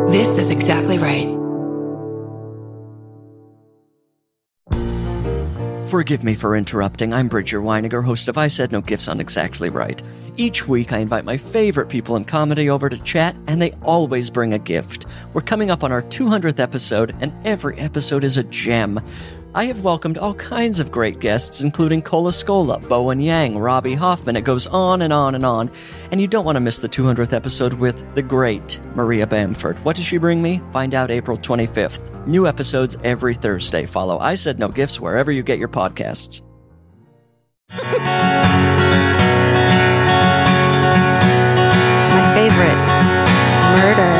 This is exactly right. Forgive me for interrupting. I'm Bridger Weiniger, host of I Said No Gifts on Exactly Right. Each week, I invite my favorite people in comedy over to chat, and they always bring a gift. We're coming up on our 200th episode, and every episode is a gem. I have welcomed all kinds of great guests, including Cola Scola, Bowen Yang, Robbie Hoffman. It goes on and on and on. And you don't want to miss the 200th episode with the great Maria Bamford. What does she bring me? Find out April 25th. New episodes every Thursday. Follow I Said No Gifts wherever you get your podcasts. My favorite. Murder.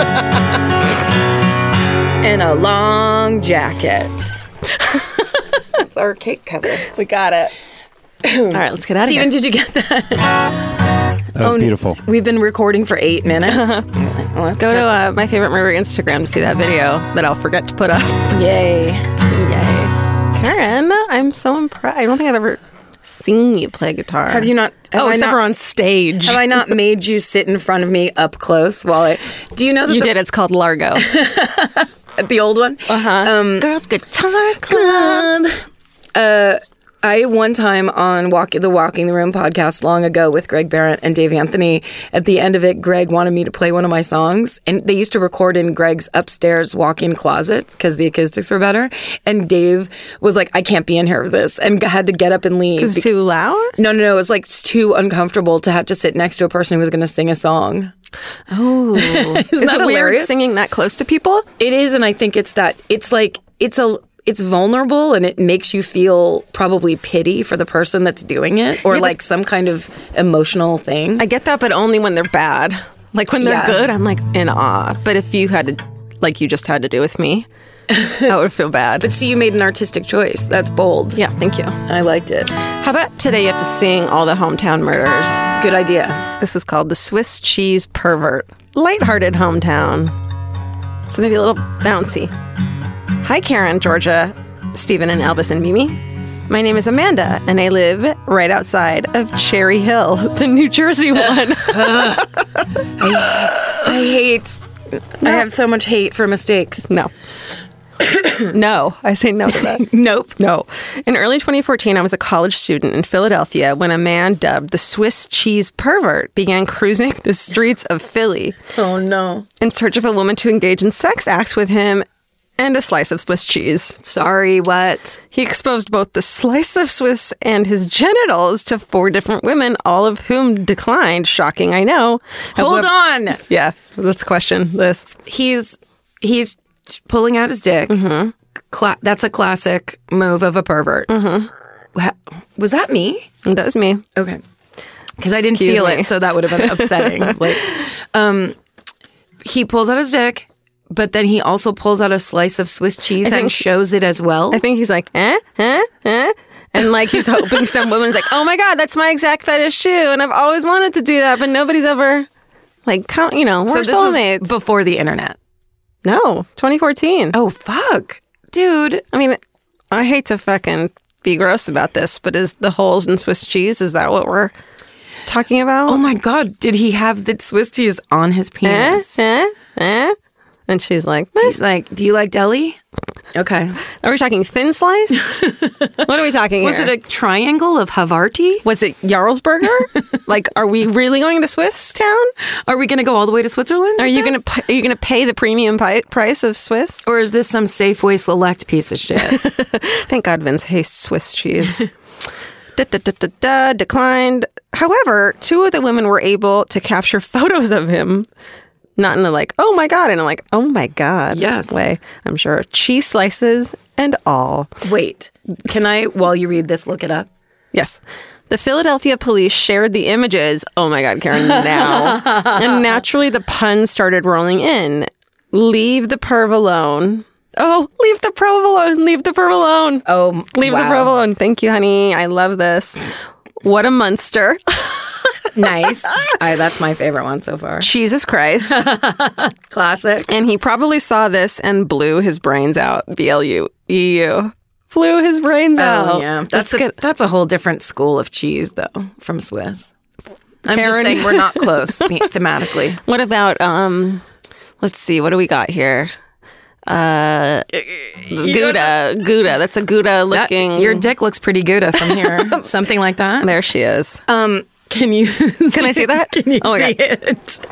In a long jacket. That's our cake cover. We got it. All right, let's get out of here. Steven, did you get that? That was beautiful. We've been recording for 8 minutes. Well, Go to My Favorite Murder Instagram to see that video that I'll forget to put up. Yay. Yay. Karen, I'm so impressed. I don't think I've ever seen you play guitar. Have you not? Except for on stage. Have I not made you sit in front of me up close while I... Do you know that You did. It's called Largo. The old one? Girls Guitar Club. I one time on the Walking the Room podcast long ago with Greg Barrett and Dave Anthony, at the end of it, Greg wanted me to play one of my songs, and they used to record in Greg's upstairs walk-in closet because the acoustics were better, and Dave was like, I can't be in here for this, and had to get up and leave. It's too loud? No, it was like too uncomfortable to have to sit next to a person who was going to sing a song. Oh. Isn't that it weird hilarious? singing that close to people? It is, and I think it's that, it's vulnerable, and it makes you feel probably pity for the person that's doing it, or like some kind of emotional thing. I get that, but only when they're bad. Like when they're good, I'm like in awe. But if you had to, like you just had to do with me, I would feel bad. But see, you made an artistic choice. That's bold. Yeah, thank you. I liked it. How about today you have to sing all the hometown murders? Good idea. This is called The Swiss Cheese Pervert. Lighthearted hometown. So maybe a little bouncy. Hi, Karen, Georgia, Stephen, and Elvis, and Mimi. My name is Amanda, and I live right outside of Cherry Hill, the New Jersey one. I have so much hate for mistakes. No. No, I say no to that. Nope. No. In early 2014, I was a college student in Philadelphia when a man dubbed the Swiss Cheese Pervert began cruising the streets of Philly. Oh, no. In search of a woman to engage in sex acts with him and a slice of Swiss cheese. Sorry, what? He exposed both the slice of Swiss and his genitals to 4 different women, all of whom declined. Shocking, I know. Hold on. Yeah, let's question this. He's pulling out his dick. Mm-hmm. That's a classic move of a pervert. Mm-hmm. Was that me? That was me. Okay. Because I didn't feel it, so that would have been upsetting. He pulls out his dick, but then he also pulls out a slice of Swiss cheese and shows it as well. I think he's like, And like he's hoping some woman's like, oh my God, that's my exact fetish too. And I've always wanted to do that, but nobody's ever we're soulmates. Was before the internet. No, 2014. Oh, fuck. Dude. I mean, I hate to fucking be gross about this, but is the holes in Swiss cheese, is that what we're talking about? Oh my God. Did he have the Swiss cheese on his penis? And she's like, He's like, do you like deli? Okay. Are we talking thin sliced? What are we talking Was here? it a triangle of Havarti? Was it Jarlsberger? Like, are we really going to Swiss town? Are we going to go all the way to Switzerland? Are you going to pay the premium price of Swiss? Or is this some Safeway Select piece of shit? Thank God Vince hates Swiss cheese. Declined. However, 2 of the women were able to capture photos of him. Not in a like, oh my God, and I'm like, oh my God way, I'm sure. Cheese slices and all. Wait, can I, while you read this, look it up? Yes. The Philadelphia police shared the images. Oh my God, Karen, now. And naturally the puns started rolling in. Leave the perv alone. Oh, leave the perv alone. Leave the perv alone. Oh, leave the perv alone. Thank you, honey. I love this. What a monster. Nice. That's my favorite one so far. Jesus Christ. Classic. And he probably saw this and blew his brains out. BLUEU. Flew his brains out. Oh, yeah. That's a whole different school of cheese, though, from Swiss. I'm Karen. just saying we're not close thematically. What about Let's see. What do we got here? Gouda. That's a Gouda looking. Your dick looks pretty Gouda from here. Something like that. There she is. Can you? Can I see that? Can you Oh my see God. it?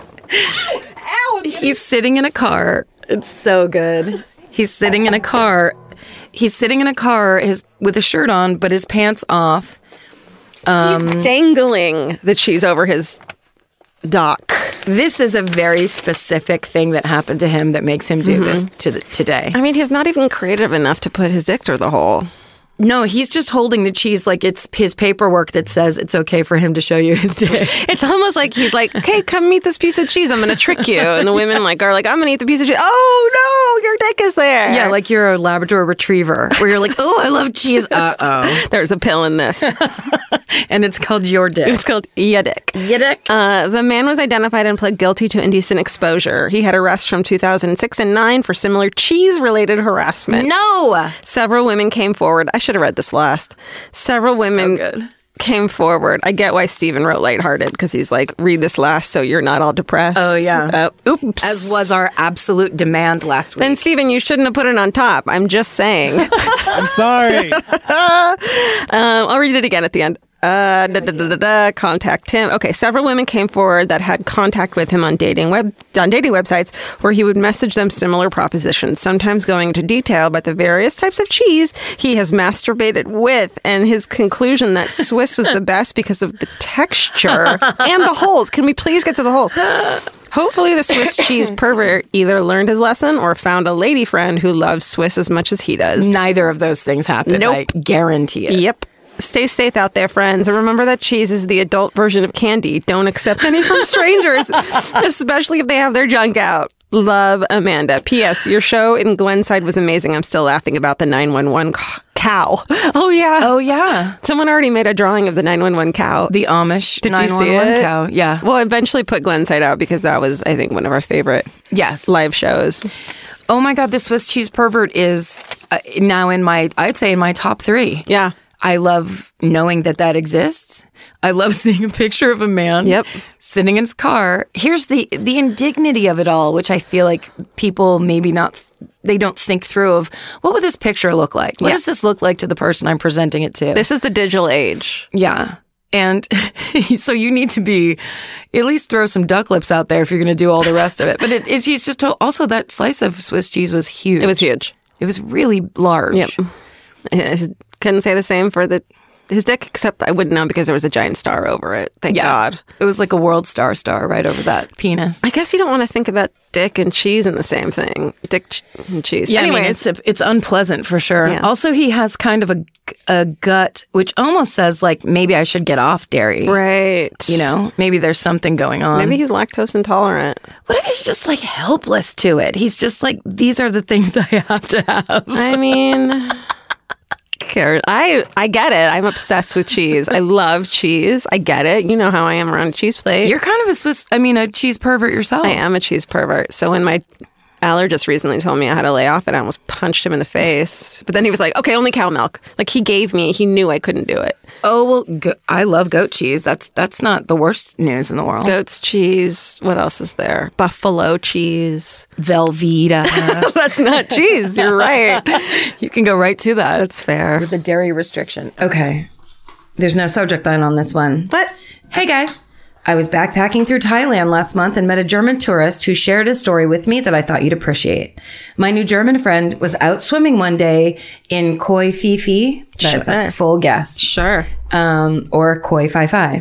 He's sitting in a car. It's so good. He's sitting in a car. He's sitting in a car with a shirt on, but his pants off. He's dangling the cheese over his dock. This is a very specific thing that happened to him that makes him do this today. I mean, he's not even creative enough to put his dick through the hole. No, he's just holding the cheese like it's his paperwork that says it's okay for him to show you his dick. It's almost like he's like, okay, come eat this piece of cheese. I'm going to trick you. And the women are like, I'm going to eat the piece of cheese. Oh, no, your dick is there. Yeah, like you're a Labrador retriever where you're like, oh, I love cheese. Uh-oh. There's a pill in this. And it's called your dick. It's called ya dick. Ya dick? The man was identified and pled guilty to indecent exposure. He had arrests from 2006 and 2009 for similar cheese-related harassment. No! Several women came forward. I should have read this last. Several women came forward. I get why Stephen wrote lighthearted, because he's like, read this last so you're not all depressed. Oh, yeah. Oops. As was our absolute demand last week. Then, Stephen, you shouldn't have put it on top. I'm just saying. I'm sorry. I'll read it again at the end. Contact him. Okay, several women came forward that had contact with him on dating websites where he would message them similar propositions, sometimes going into detail about the various types of cheese he has masturbated with, and his conclusion that Swiss was the best because of the texture and the holes. Can we please get to the holes? Hopefully the Swiss cheese pervert either learned his lesson or found a lady friend who loves Swiss as much as he does. Neither of those things happened. Nope. I guarantee it. Yep. Stay safe out there, friends. And remember that cheese is the adult version of candy. Don't accept any from strangers, especially if they have their junk out. Love, Amanda. P.S. Your show in Glenside was amazing. I'm still laughing about the 911 cow. Oh, yeah. Oh, yeah. Someone already made a drawing of the 911 cow. The Amish Did you see 911 it? cow. Yeah. We'll eventually put Glenside out because that was, I think, one of our favorite live shows. Oh, my God. The Swiss cheese pervert is now I'd say in my top 3. Yeah. I love knowing that exists. I love seeing a picture of a man sitting in his car. Here's the indignity of it all, which I feel like people maybe they don't think through of, what would this picture look like? What does this look like to the person I'm presenting it to? This is the digital age. Yeah. And so you need to at least throw some duck lips out there if you're going to do all the rest of it. But it's just also that slice of Swiss cheese was huge. It was huge. It was really large. Yep. Couldn't say the same for his dick, except I wouldn't know because there was a giant star over it. Thank God. It was like a world star right over that penis. I guess you don't want to think about dick and cheese in the same thing. Dick and cheese. Yeah, anyways. I mean, it's unpleasant for sure. Yeah. Also, he has kind of a gut, which almost says like, maybe I should get off dairy. Right. You know, maybe there's something going on. Maybe he's lactose intolerant. What if he's just like helpless to it? He's just like, these are the things I have to have. I mean... I get it. I'm obsessed with cheese. I love cheese. I get it. You know how I am around a cheese plate. You're kind of a cheese pervert yourself. I am a cheese pervert. So when my allergist recently told me I had to lay off it, I almost punched him in the face. But then he was like, okay, only cow milk. Like he knew I couldn't do it. Oh, well, I love goat cheese. That's not the worst news in the world. Goat's cheese. What else is there? Buffalo cheese. Velveeta. That's not cheese. You're right. You can go right to that. That's fair. With the dairy restriction. Okay. There's no subject line on this one. But hey, guys. I was backpacking through Thailand last month and met a German tourist who shared a story with me that I thought you'd appreciate. My new German friend was out swimming one day in Koi Phi Phi. That's a full guess. Sure. Or Koi Phi Phi.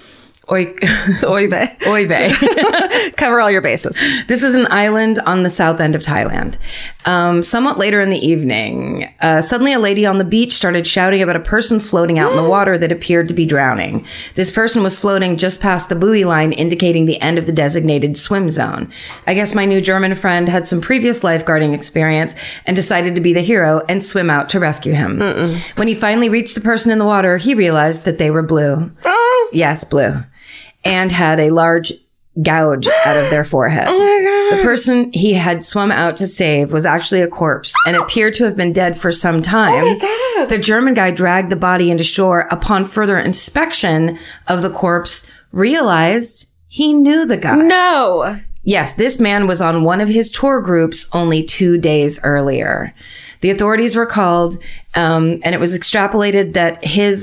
Oive. Cover all your bases. This is an island on the south end of Thailand. Somewhat later in the evening, suddenly a lady on the beach started shouting about a person floating out in the water that appeared to be drowning. This person was floating just past the buoy line, indicating the end of the designated swim zone. I guess my new German friend had some previous lifeguarding experience and decided to be the hero and swim out to rescue him. When he finally reached the person in the water, he realized that they were blue. Yes, blue. And had a large gouge out of their forehead. Oh my God. The person he had swum out to save was actually a corpse and appeared to have been dead for some time. Oh my God. The German guy dragged the body into shore. Upon further inspection of the corpse, realized he knew the guy. No. Yes, this man was on one of his tour groups only 2 days earlier. The authorities were called, and it was extrapolated that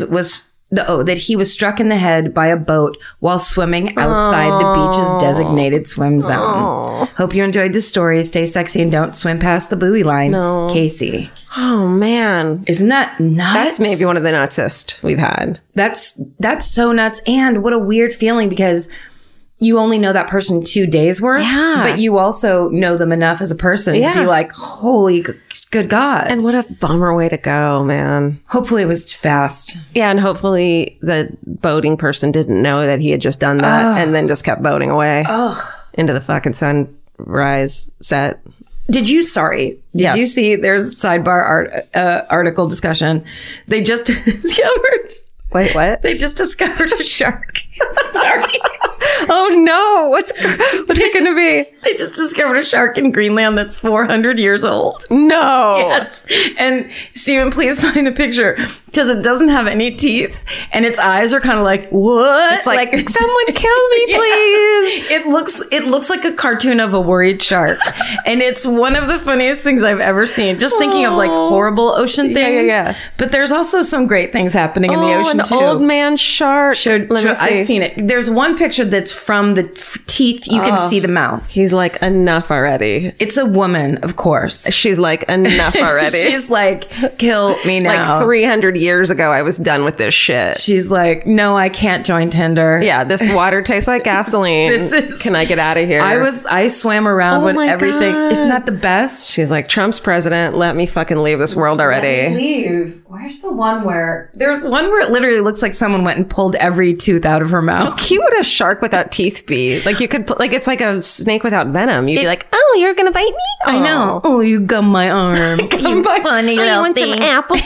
that he was struck in the head by a boat while swimming outside the beach's designated swim zone. Hope you enjoyed this story. Stay sexy and don't swim past the buoy line. No. Casey. Oh, man. Isn't that nuts? That's maybe one of the nutsest we've had. That's so nuts. And what a weird feeling, because you only know that person 2 days worth, but you also know them enough as a person to be like, holy good God. And what a bummer way to go, man. Hopefully it was fast. Yeah, and hopefully the boating person didn't know that he had just done that and then just kept boating away into the fucking sunrise set. Did you see, there's a sidebar article discussion. They just discovered. Wait, what? They just discovered a shark. Sorry. Oh no, what's it going to be? They just discovered a shark in Greenland that's 400 years old. No. Yes. And Stephen, please find the picture, because it doesn't have any teeth and its eyes are kind of like, what? It's like someone kill me, please. It looks like a cartoon of a worried shark. And it's one of the funniest things I've ever seen. Just thinking of like horrible ocean things. Yeah. But there's also some great things happening in the ocean an too. Old man shark. I've seen it. There's one picture that's from the teeth. You can see the mouth. He's like, enough already. It's a woman, of course. She's like, enough already. She's like, kill me now. Like 300 years ago, I was done with this shit. She's like, no, I can't join Tinder. Yeah, this water tastes like gasoline. Can I get out of here? I swam around with everything. God. Isn't that the best? She's like, Trump's president. Let me fucking leave this world already. Let me leave. Where's the one where... There's one where it literally looks like someone went and pulled every tooth out of her mouth. How cute would a shark without teeth be? Like you could... Like it's like a snake without venom. You'd be like, oh, you're gonna bite me? I know. Oh, you gum my arm. You funny little you want thing. some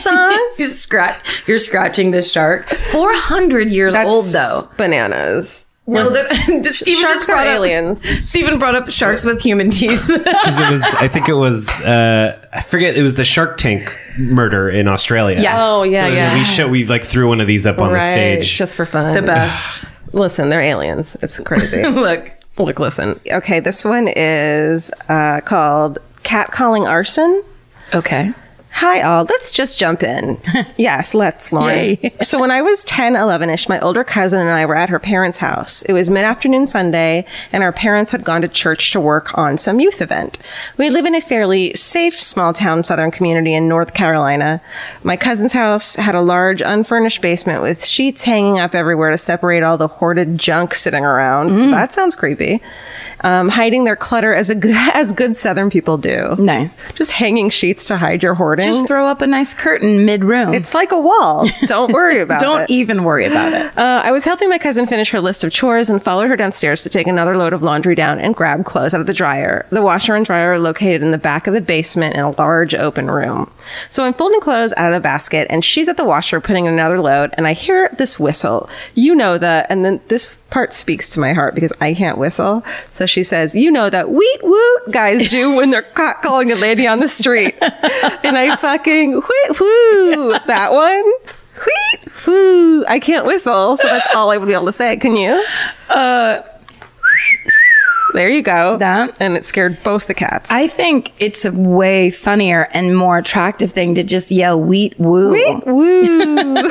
applesauce? You're scratching this shark. 400 years old, though. Bananas. No, sharks are aliens. Stephen brought up sharks with human teeth. Because I forget, it was the Shark Tank murder in Australia. Yes. Oh, yeah. We like threw one of these up on the stage. Just for fun. The best. Listen, they're aliens. It's crazy. Look, listen. Okay, this one is called Catcalling Arson. Okay. Hi, all. Let's just jump in. Yes, let's, Lauren. Yay. So when I was 10, 11-ish, my older cousin and I were at her parents' house. It was mid-afternoon Sunday, and our parents had gone to church to work on some youth event. We live in a fairly safe, small-town southern community in North Carolina. My cousin's house had a large, unfurnished basement with sheets hanging up everywhere to separate all the hoarded junk sitting around. That sounds creepy. Hiding their clutter as good southern people do. Nice. Just hanging sheets to hide your hoarding. Just throw up a nice curtain mid-room. It's like a wall. Don't worry about it. Don't even worry about it. I was helping my cousin finish her list of chores and followed her downstairs to take another load of laundry down and grab clothes out of the dryer. The washer and dryer are located in the back of the basement in a large open room. So I'm folding clothes out of the basket, and she's at the washer putting in another load, and I hear this whistle. You know that, and then this part speaks to my heart because I can't whistle. So she says, you know that weet woot guys do when they're calling a lady on the street. And I fucking weet woo that one. Weet woo. I can't whistle, so that's all I would be able to say. Can you? There you go. That. And it scared both the cats. I think it's a way funnier and more attractive thing to just yell weet woo. Weet woo.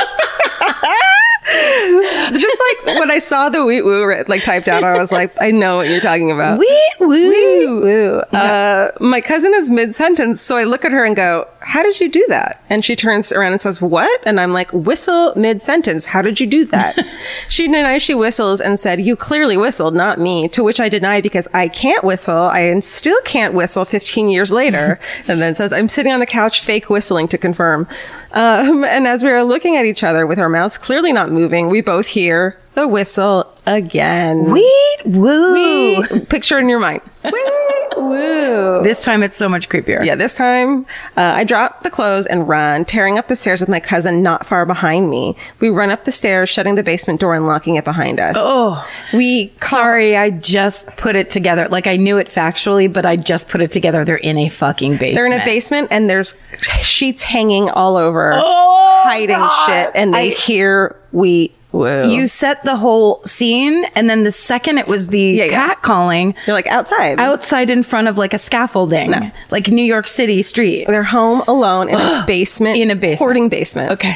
Just like when I saw the weet woo like typed out, I was like, I know what you're talking about. Weet woo. Weet woo. My cousin is mid-sentence, so I look at her and go, how did you do that? And she turns around and says, what? And I'm like, whistle mid-sentence. How did you do that? She denies she whistles and said, you clearly whistled, not me. To which I deny because I can't whistle. I still can't whistle 15 years later. And then says, I'm sitting on the couch fake whistling to confirm. And as we are looking at each other with our mouths clearly not moving, we both hear the whistle again. Weet woo. Picture in your mind. Weet woo. This time it's so much creepier. Yeah, this time I drop the clothes and run, tearing up the stairs with my cousin not far behind me. We run up the stairs, shutting the basement door and locking it behind us. Oh, sorry, I just put it together. Like I knew it factually, but I just put it together. They're in a fucking basement. They're in a basement and there's sheets hanging all over, hiding shit, and they hear weet Whoa. You set the whole scene, and then the second it was the cat calling, You're like outside in front of like a scaffolding, like New York City street. They're home alone in a basement. In a basement. Hoarding basement. Okay.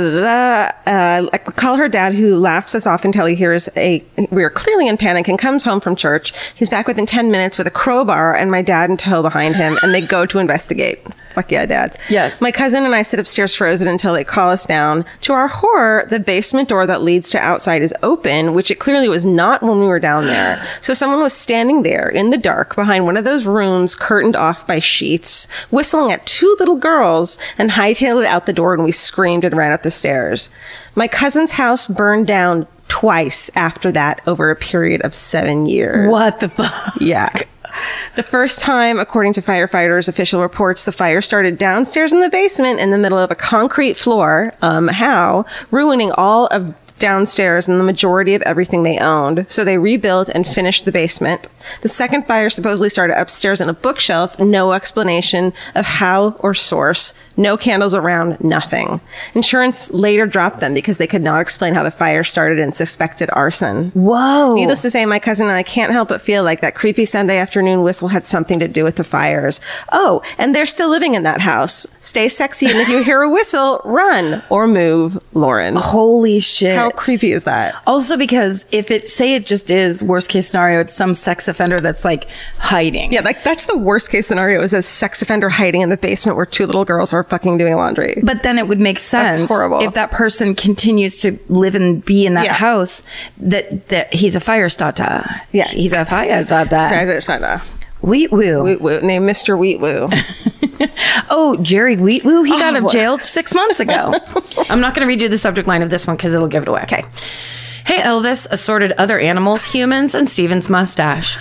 I call her dad, who laughs us off until he hears we are clearly in panic, and comes home from church. He's back within 10 minutes with a crowbar and my dad in tow behind him, and they go to investigate. Fuck yeah, dads. Yes. My cousin and I sit upstairs frozen until they call us down. To our horror, the basement door that leads to outside is open, which it clearly was not when we were down there. So someone was standing there in the dark behind one of those rooms curtained off by sheets, whistling at two little girls, and hightailed it out the door, and we screamed and ran up the stairs. My cousin's house burned down twice after that over a period of 7 years. What the fuck? Yeah. The first time, according to firefighters' official reports, the fire started downstairs in the basement in the middle of a concrete floor, ruining all of downstairs and the majority of everything they owned. So they rebuilt and finished the basement. The second fire supposedly started upstairs in a bookshelf. No explanation of how or source. No candles around. Nothing. Insurance later dropped them because they could not explain how the fire started and suspected arson. Whoa. Needless to say, my cousin and I can't help but feel like that creepy Sunday afternoon whistle had something to do with the fires. Oh, and they're still living in that house. Stay sexy, and if you hear a whistle, run or move, Lauren. Holy shit. How creepy is that? Also, because if it just is worst case scenario, it's some sex offender that's like hiding. Yeah, like that's the worst case scenario, is a sex offender hiding in the basement where two little girls are fucking doing laundry. But then it would make sense. That's horrible. If that person continues to live and be in that house, that he's a fire starter. Yeah. He's a fire starter. Wheat Woo. Wheat Woo, named Mr. Wheat Woo. Oh, Jerry Wheat Woo. He got out of jail 6 months ago. I'm not going to read you the subject line of this one because it'll give it away. Okay. Hey, Elvis, assorted other animals, humans, and Steven's mustache.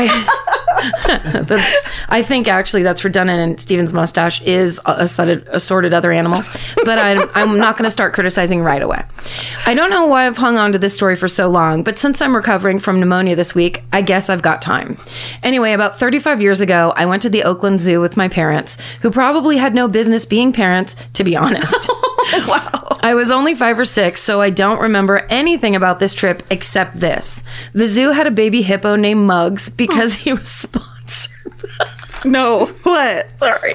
I think actually that's redundant, and Steven's mustache is assorted other animals, but I'm not going to start criticizing right away. I don't know why I've hung on to this story for so long, but since I'm recovering from pneumonia this week, I guess I've got time. Anyway, about 35 years ago, I went to the Oakland Zoo with my parents, who probably had no business being parents, to be honest. Wow. I was only 5 or 6, so I don't remember anything about this trip except this. The zoo had a baby hippo named Muggs because he was sponsored. No. What? Sorry.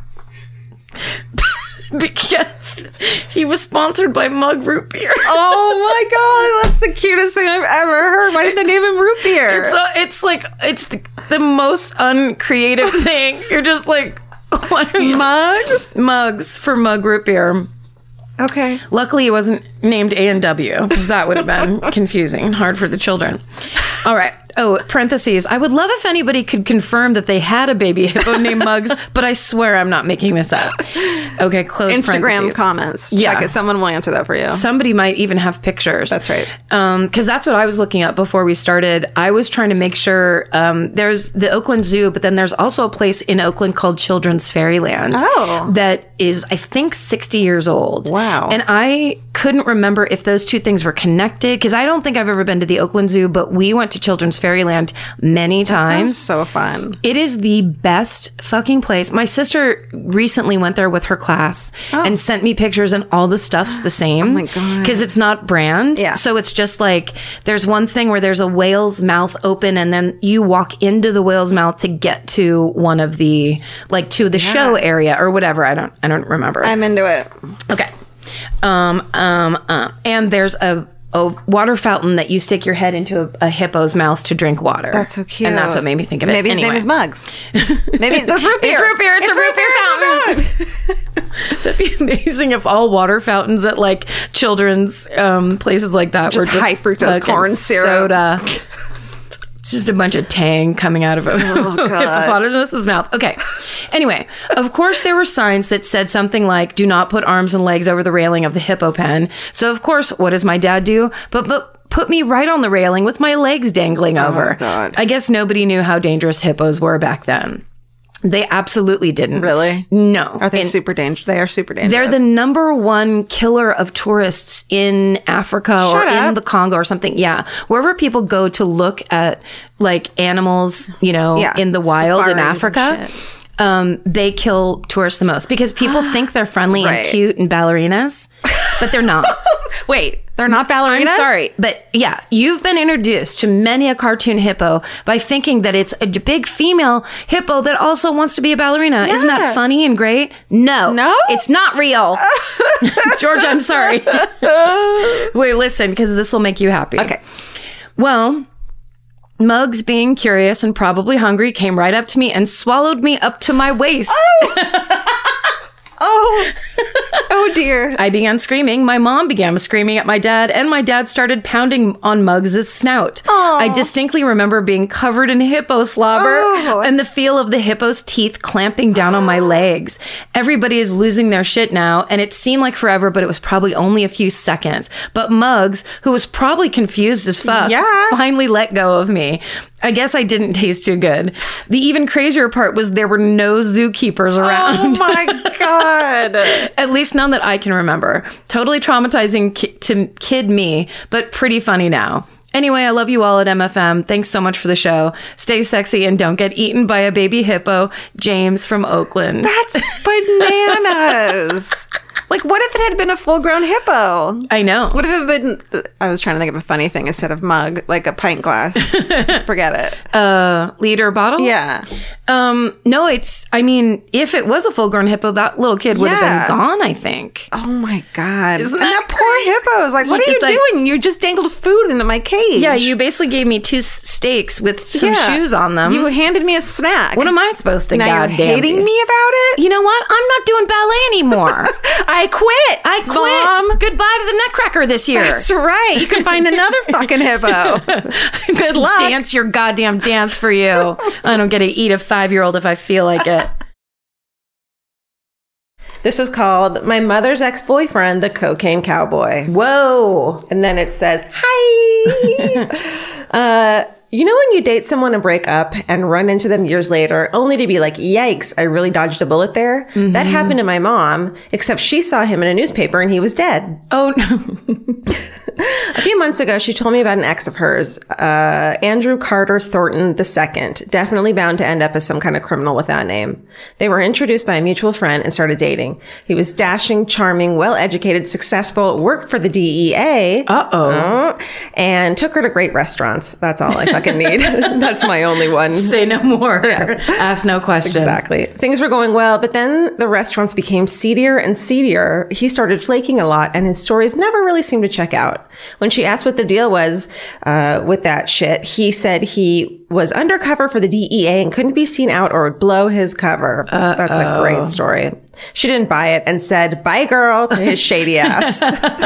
Because he was sponsored by Mug Root Beer. Oh my god, that's the cutest thing I've ever heard. Why did they name him Root Beer? It's the most uncreative thing. You're just like, what are you? Mugs for Mug Root Beer. Okay. Luckily, it wasn't named A&W, because that would have been confusing and hard for the children. All right. Oh, parentheses. I would love if anybody could confirm that they had a baby hippo named Muggs, but I swear I'm not making this up. Okay, close Instagram parentheses. comments. Yeah. Check it. Someone will answer that for you. Somebody might even have pictures. That's right. Because that's what I was looking up before we started. I was trying to make sure there's the Oakland Zoo, but then there's also a place in Oakland called Children's Fairyland. Oh. That is, I think, 60 years old. Wow. And I couldn't remember if those two things were connected, because I don't think I've ever been to the Oakland Zoo, but we went to Children's Fairyland many times. Sounds so fun. It is the best fucking place. My sister recently went there with her class and sent me pictures, and all the stuff's the same. Oh my God. Because it's not brand. Yeah. So it's just like, there's one thing where there's a whale's mouth open, and then you walk into the whale's mouth to get to one of the, like, to the show area or whatever. I don't remember. I'm into it. Okay. And there's a water fountain that you stick your head into a hippo's mouth to drink water. That's so cute. And that's what made me think of it. Maybe his Anyway. name is Muggs. Maybe there's root beer. It's root beer. It's a root beer fountain. That'd be amazing if all water fountains at like children's places like that were just high fructose fucking corn syrup. soda. It's just a bunch of tang coming out of a hippopotamus's mouth. Okay. Anyway, of course there were signs that said something like, do not put arms and legs over the railing of the hippo pen. So of course, what does my dad do? But put me right on the railing with my legs dangling over. God. I guess nobody knew how dangerous hippos were back then. They absolutely didn't. Really? No. Are they super dangerous? They are super dangerous. They're the number one killer of tourists in Africa or in the Congo or something. Yeah. Wherever people go to look at like animals, you know, in the wild in Africa, they kill tourists the most because people think they're friendly and cute and ballerinas, but they're not. Wait, they're not ballerinas? I'm sorry, but yeah, you've been introduced to many a cartoon hippo by thinking that it's a big female hippo that also wants to be a ballerina. Isn't that funny and great? No, it's not real. George, I'm sorry. Wait, listen, because this will make you happy. Okay. Well, Muggs, being curious and probably hungry, came right up to me and swallowed me up to my waist. Oh dear. I began screaming. My mom began screaming at my dad, and my dad started pounding on Muggs' snout. I distinctly remember being covered in hippo slobber and the feel of the hippo's teeth clamping down on my legs. Everybody is losing their shit now, and it seemed like forever, but it was probably only a few seconds. But Muggs, who was probably confused as fuck, finally let go of me. I guess I didn't taste too good. The even crazier part was there were no zookeepers around. Oh my God. At least none that I can remember. Totally traumatizing to kid me, but pretty funny now. Anyway, I love you all at MFM. Thanks so much for the show. Stay sexy and don't get eaten by a baby hippo. James from Oakland. That's bananas. Like, what if it had been a full-grown hippo? I know. What if it had been... I was trying to think of a funny thing instead of mug, like a pint glass. Forget it. Liter bottle? Yeah. No, it's... I mean, if it was a full-grown hippo, that little kid would have been gone, I think. Oh, my God. Isn't and that that poor hippo is like, what are you doing? You just dangled food into my cage. Yeah, you basically gave me 2 steaks with some shoes on them. You handed me a snack. What am I supposed to now you're hating me about it? You know what? I'm not doing ballet anymore. I quit. I quit. Mom. Goodbye to the Nutcracker this year. That's right. You can find another fucking hippo. Good luck. Dance your goddamn dance for you. I don't get to eat a 5-year-old if I feel like it. This is called My Mother's Ex-Boyfriend, the Cocaine Cowboy. Whoa. And then it says, hi. You know when you date someone and break up and run into them years later only to be like, yikes, I really dodged a bullet there? Mm-hmm. That happened to my mom, except she saw him in a newspaper and he was dead. Oh, no. A few months ago, she told me about an ex of hers, Andrew Carter Thornton II, definitely bound to end up as some kind of criminal with that name. They were introduced by a mutual friend and started dating. He was dashing, charming, well-educated, successful, worked for the DEA. And took her to great restaurants. That's all I fucking need. That's my only one. Say no more. Yeah. Ask no questions. Exactly. Things were going well, but then the restaurants became seedier and seedier. He started flaking a lot, and his stories never really seemed to check out. When she asked what the deal was with that shit, he said he was undercover for the DEA and couldn't be seen out or would blow his cover. That's a great story. She didn't buy it and said, bye, girl, to his shady ass.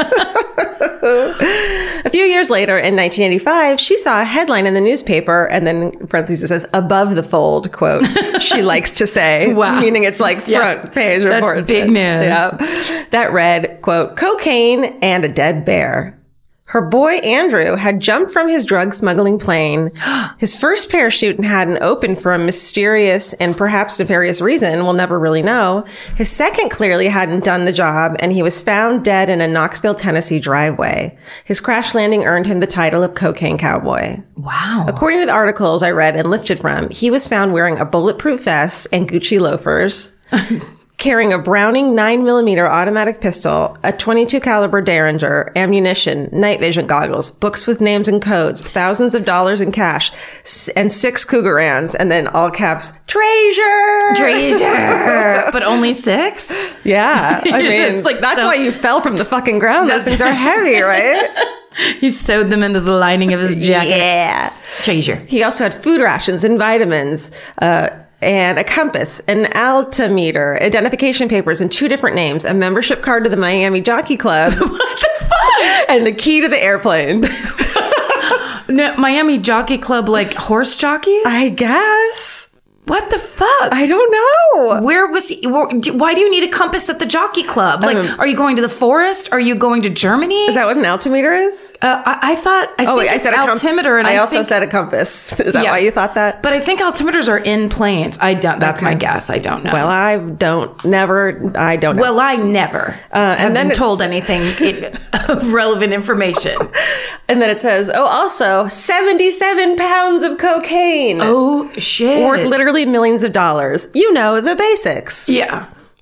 A few years later, in 1985, she saw a headline in the newspaper, and then in parentheses it says, above the fold, quote, she likes to say, meaning it's like front page report. That's big news. Yeah. That read, quote, cocaine and a dead bear. Her boy, Andrew, had jumped from his drug smuggling plane. His first parachute hadn't opened for a mysterious and perhaps nefarious reason we'll never really know. His second clearly hadn't done the job, and he was found dead in a Knoxville, Tennessee driveway. His crash landing earned him the title of Cocaine Cowboy. Wow. According to the articles I read and lifted from, he was found wearing a bulletproof vest and Gucci loafers. Carrying a Browning 9mm automatic pistol, a .22 caliber Derringer, ammunition, night vision goggles, books with names and codes, thousands of dollars in cash, and 6 Cougarans, and then all caps, treasure! But only 6? Yeah. I mean, like that's why you fell from the fucking ground. Those things are heavy, right? He sewed them into the lining of his jacket. Yeah. Treasure. He also had food rations and vitamins, and a compass, an altimeter, identification papers in 2 different names, a membership card to the Miami Jockey Club. What the fuck? And the key to the airplane. No, Miami Jockey Club, like horse jockeys? I guess. What the fuck? I don't know. Where was he? Why do you need a compass at the jockey club? Like, are you going to the forest? Are you going to Germany? Is that what an altimeter is? I thought. I said altimeter, and I also said a compass. Is that why you thought that? But I think altimeters are in planes. I don't. That's my guess. I don't know. Well, I don't know. Well, I never have been told anything of relevant information. And then it says, also 77 pounds of cocaine. Oh shit! Worth literally millions of dollars. You know, the basics. Yeah.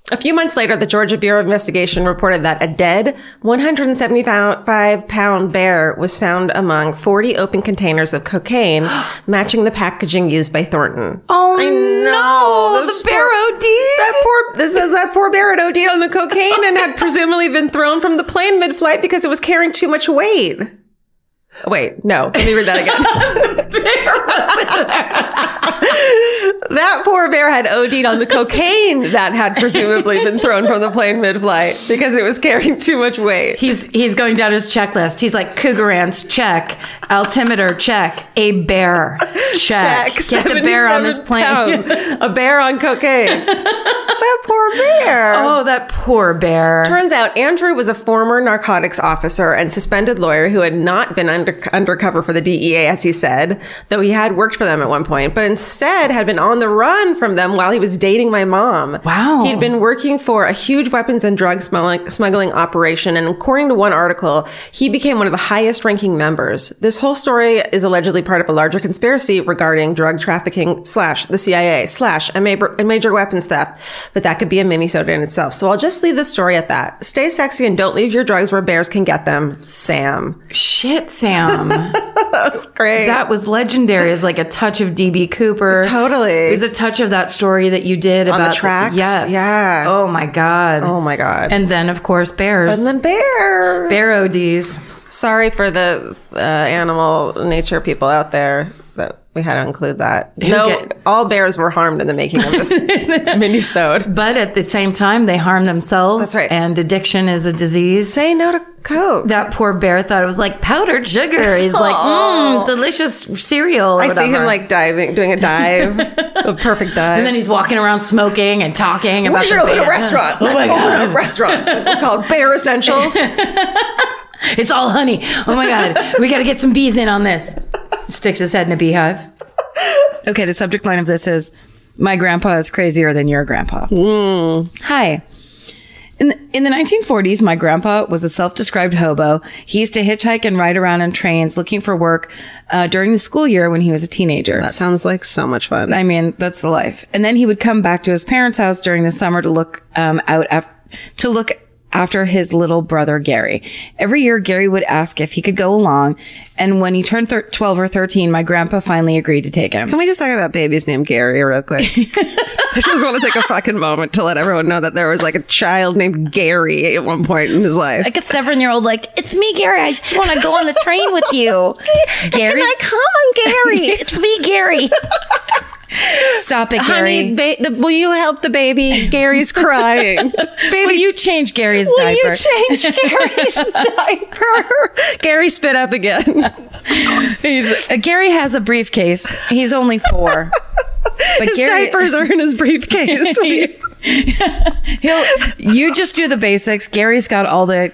A few months later, the Georgia Bureau of Investigation reported that a dead 175-pound bear was found among 40 open containers of cocaine, matching the packaging used by Thornton. Oh, I know. the bear OD. That poor bear had OD'd on the cocaine and had presumably been thrown from the plane mid-flight because it was carrying too much weight. Wait, no. Let me read that again. That poor bear had OD'd on the cocaine that had presumably been thrown from the plane mid-flight because it was carrying too much weight. He's going down his checklist. He's like, Cougar ants, check. Altimeter, check. A bear, check. Get the bear on this plane. Pounds. A bear on cocaine. That poor bear. Oh, that poor bear. Turns out Andrew was a former narcotics officer and suspended lawyer who had not been undercover for the DEA, as he said, though he had worked for them at one point, but instead had been on the run from them while he was dating my mom. Wow. He'd been working for a huge weapons and drug smuggling operation, and according to one article, he became one of the highest ranking members. This whole story is allegedly part of a larger conspiracy regarding drug trafficking / the CIA / a major weapons theft, but that could be a mini-sode in itself. So I'll just leave this story at that. Stay sexy and don't leave your drugs where bears can get them. Sam. Shit, Sam. That was great. That was legendary. It's like a touch of DB Cooper. Totally. It was a touch of that story that you did On about the tracks? Yes. Yeah. Oh my God. Oh my God. And then of course bears. And then bears. Bear ODs. Sorry for the animal nature people out there that we had to include that. All bears were harmed in the making of this mini-sode. But at the same time, they harm themselves. That's right. And addiction is a disease. Say no to Coke. That poor bear thought it was like powdered sugar. He's like, delicious cereal. Or I whatever. see him like doing a dive, a perfect dive. And then he's walking around smoking and talking about we should the open bear. a restaurant. Oh my God. A restaurant called Bear Essentials. It's all honey. Oh my God. We got to get some bees in on this. Sticks his head in a beehive. Okay, the subject line of this is, my grandpa is crazier than your grandpa. Hi. In the 1940s, my grandpa was a self-described hobo. He used to hitchhike and ride around in trains looking for work during the school year when he was a teenager. That sounds like so much fun. I mean, that's the life. And then he would come back to his parents' house during the summer to look after his little brother, Gary. Every year, Gary would ask if he could go along. And when he turned 12 or 13, my grandpa finally agreed to take him. Can we just talk about babies named Gary real quick? I just want to take a fucking moment to let everyone know that there was like a child named Gary at one point in his life. Like a 7-year-old, like, it's me, Gary. I just want to go on the train with you. Gary? Can I come, Gary? It's me, Gary. Stop it, Gary. Honey, will you help the baby? Gary's crying. Baby, Will you change Gary's diaper? will you change Gary's diaper? Gary spit up again. Gary has a briefcase. He's only 4. But His Gary, diapers are in his briefcase. you just do the basics. Gary's got all the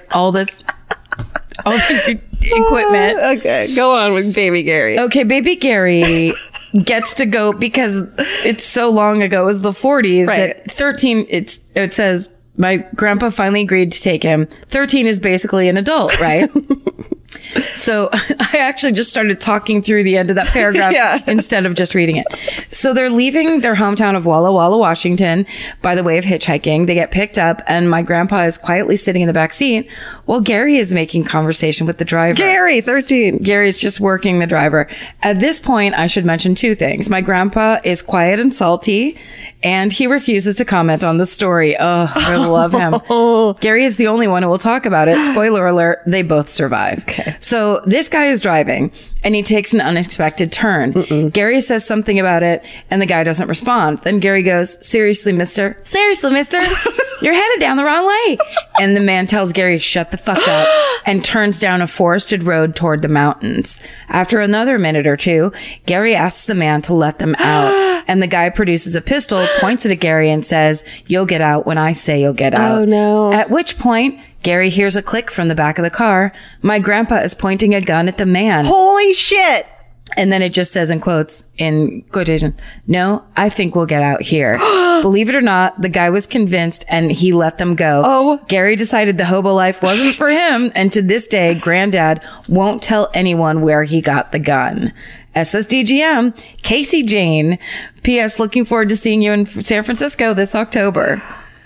equipment. Okay, go on with baby Gary. Okay, baby Gary gets to go because it's so long ago. It was the 40s that 13. It says my grandpa finally agreed to take him. 13 is basically an adult, right? So I actually just started talking through the end of that paragraph instead of just reading it. So they're leaving their hometown of Walla Walla, Washington, by the way of hitchhiking. They get picked up and my grandpa is quietly sitting in the back seat while Gary is making conversation with the driver. Gary, 13. Gary's just working the driver. At this point, I should mention 2 things. My grandpa is quiet and salty, and he refuses to comment on the story. Oh, I love him. Gary is the only one who will talk about it. Spoiler alert, they both survive. Okay. So this guy is driving, and he takes an unexpected turn. Gary says something about it, and the guy doesn't respond. Then Gary goes, seriously, mister? Seriously, mister? You're headed down the wrong way. And the man tells Gary, shut the fuck up, and turns down a forested road toward the mountains. After another minute or 2, Gary asks the man to let them out. And the guy produces a pistol, points it at Gary, and says, you'll get out when I say you'll get out. Oh, no. At which point, Gary hears a click from the back of the car. My grandpa is pointing a gun at the man. Holy shit. And then it just says in quotation, no, I think we'll get out here. Believe it or not, the guy was convinced and he let them go. Oh. Gary decided the hobo life wasn't for him. And to this day, Granddad won't tell anyone where he got the gun. SSDGM, Casey Jane. P.S. Looking forward to seeing you in San Francisco this October.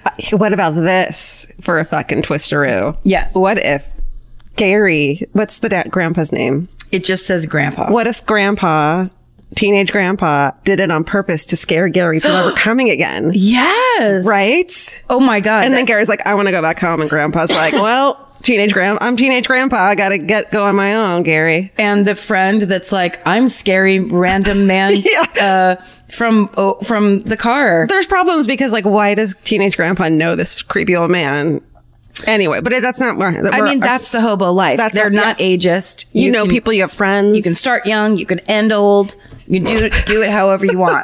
What about this for a fucking twisteroo? Yes. What if Gary, what's the grandpa's name? It just says grandpa. What if teenage grandpa, did it on purpose to scare Gary from ever coming again? Yes. Right? Oh my God. And then Gary's like, I want to go back home. And grandpa's like, well, I'm teenage grandpa. I got to go on my own, Gary. And the friend that's like, I'm scary random man from the car. There's problems because like, why does teenage grandpa know this creepy old man? Anyway, but that's not where... That's the hobo life. They're not ageist. You know people, you have friends. You can start young, you can end old. You can do it however you want.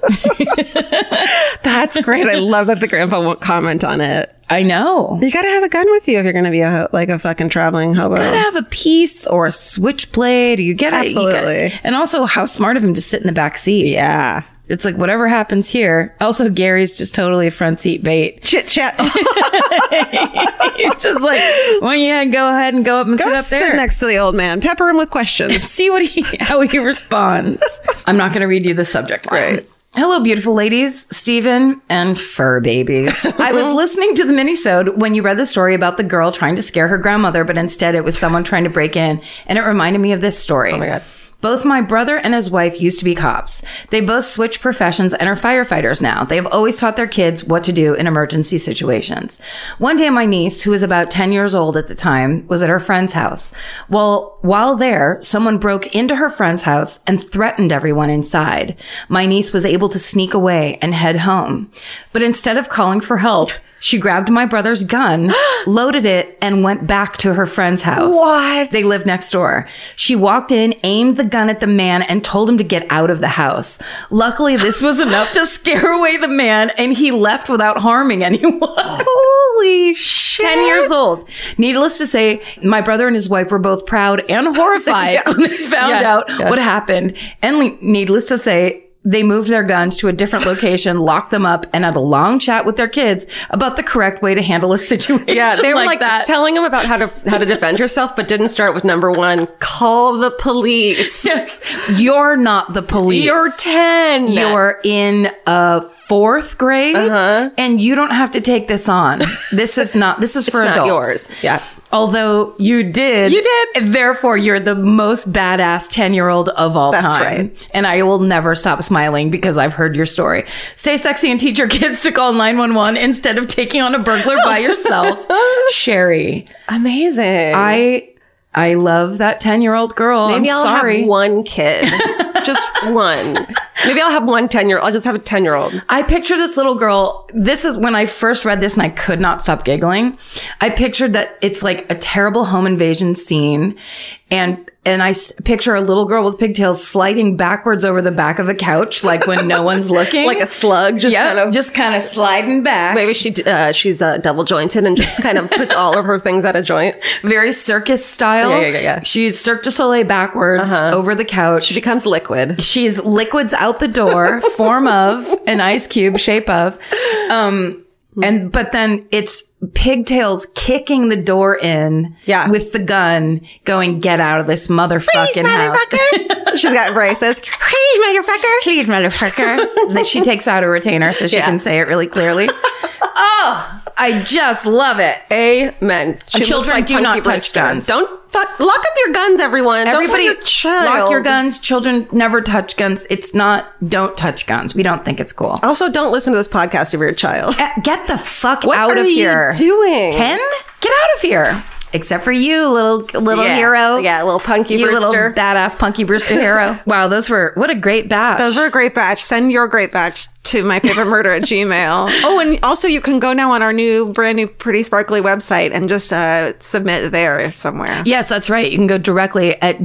That's great. I love that the grandpa won't comment on it. I know. You gotta have a gun with you if you're gonna be a fucking traveling hobo. You gotta have a piece or a switchblade. You get Absolutely. And also, how smart of him to sit in the back seat. Yeah. It's like, whatever happens here. Also, Gary's just totally a front seat bait. Chit chat. It's just like, why don't you go ahead and go up and sit up there? Sit next to the old man. Pepper him with questions. See how he responds. I'm not going to read you the subject line. Right. Hello, beautiful ladies, Stephen and fur babies. I was listening to the minisode when you read the story about the girl trying to scare her grandmother, but instead it was someone trying to break in, and it reminded me of this story. Oh my God. Both my brother and his wife used to be cops. They both switched professions and are firefighters now. They have always taught their kids what to do in emergency situations. One day, my niece, who was about 10 years old at the time, was at her friend's house. Well, while there, someone broke into her friend's house and threatened everyone inside. My niece was able to sneak away and head home. But instead of calling for help, she grabbed my brother's gun, loaded it, and went back to her friend's house. What? They lived next door. She walked in, aimed the gun at the man, and told him to get out of the house. Luckily, this was enough to scare away the man, and he left without harming anyone. Holy shit. 10 years old. Needless to say, my brother and his wife were both proud and horrified when they found out what happened. And needless to say, they moved their guns to a different location, locked them up, and had a long chat with their kids about the correct way to handle a situation. Yeah, they were like that. telling them about how to defend yourself, but didn't start with number 1, call the police. Yes. You're not the police. You're 10. You're in 4th grade, and you don't have to take this on. This is for adults. Not yours. Yeah. Although you did. And therefore, you're the most badass 10-year-old of all time. That's right. And I will never stop smiling because I've heard your story. Stay sexy and teach your kids to call 911 instead of taking on a burglar by yourself. Sherry. Amazing. I love that 10-year-old girl. Maybe I'm I'll sorry. have one kid. Just one. Maybe I'll have one 10-year-old. I'll just have a 10-year-old. I picture this little girl. This is when I first read this and I could not stop giggling. I pictured that it's like a terrible home invasion scene. And I picture a little girl with pigtails sliding backwards over the back of a couch, like when no one's looking. Like a slug, just kind of sliding back. Maybe she's double jointed and just kind of puts all of her things at a joint. Very circus style. Yeah. She's Cirque du Soleil backwards over the couch. She becomes liquid. She's liquids out the door, form of an ice cube, shape of. But then it's pigtails kicking the door in with the gun going, get out of this motherfucking house. She's got braces. Please, motherfucker. That she takes out a retainer so she can say it really clearly. Oh, I just love it. Amen. Children do not touch guns. Don't lock up your guns, everyone. Everybody, don't your child. Lock your guns. Children never touch guns. It's not, don't touch guns. We don't think it's cool. Also, don't listen to this podcast if you're a child. Get the fuck what out of here. What are you doing? 10? Get out of here. Except for you, little hero. Yeah, little Punky Brewster. You little badass Punky Brewster hero. Wow, what a great batch. Those were a great batch. Send your great batch to myfavoriteMurder@gmail. Oh, and also you can go now on our brand new Pretty Sparkly website and just submit there somewhere. Yes, that's right. You can go directly at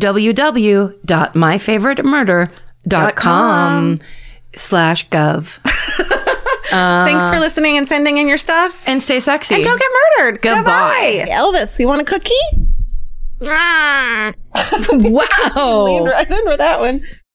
www.myfavoriteMurder.com/gov. Thanks for listening and sending in your stuff. And stay sexy. And don't get murdered. Goodbye. Elvis, you want a cookie? Wow. Leaned right under that one.